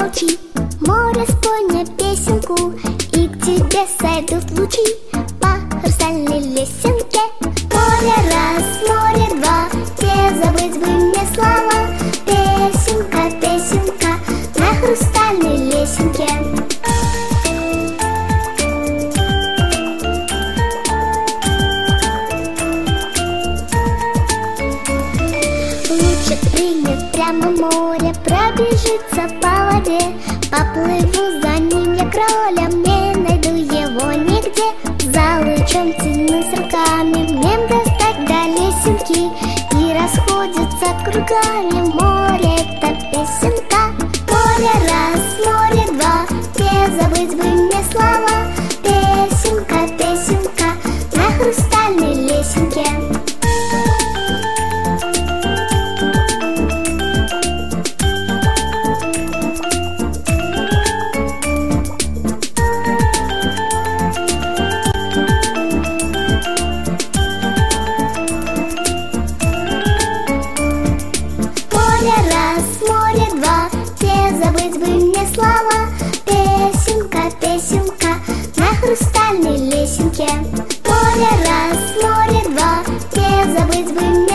молчи. Море, спой мне песенку, и к тебе сойдут лучи по хрустальной лесенке. Море раз, море два, не забыть бы мне слова. Песенка, песенка на хрустальной лесенке. Лучик прыгнет прямо в море, пробежится по воде. Поплыву за ним я кролем, не найду его нигде. За лучом тянусь руками, мне достать до лесенки. И расходится кругами море, это песенка. Море раз, море два, не забыть бы мне слова. Песенка, песенка на хрустальной лесенке. Море раз, море два, не забыть бы мне слова. Песенка, песенка на хрустальной лесенке. Море раз, море два, не забыть бы мне